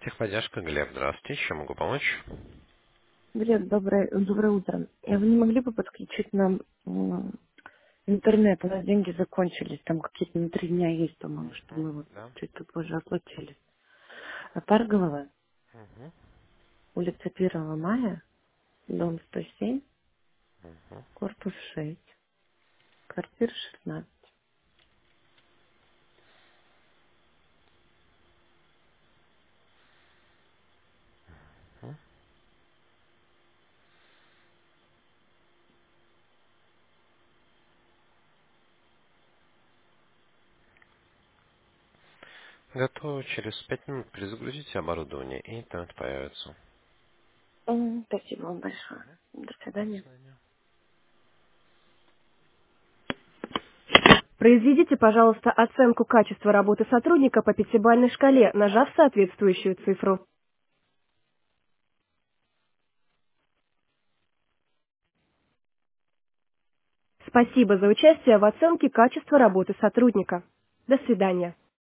Техподдержка, Глеб, здравствуйте. Чем могу помочь? Привет, доброе утро. Вы не могли бы подключить нам интернет? У нас деньги закончились, там какие-то на 3 дня есть, по-моему, что мы вот Да. чуть попозже оплатили. Парголова, Мгм. улица 1 мая, дом 107, корпус 6, квартира 16. Готово. Через 5 минут перезагрузите оборудование, и интернет появится. Спасибо вам большое. До До свидания. свидания. Произведите, пожалуйста, оценку качества работы сотрудника по пятибалльной шкале, нажав соответствующую цифру. Спасибо за участие в оценке качества работы сотрудника. До свидания.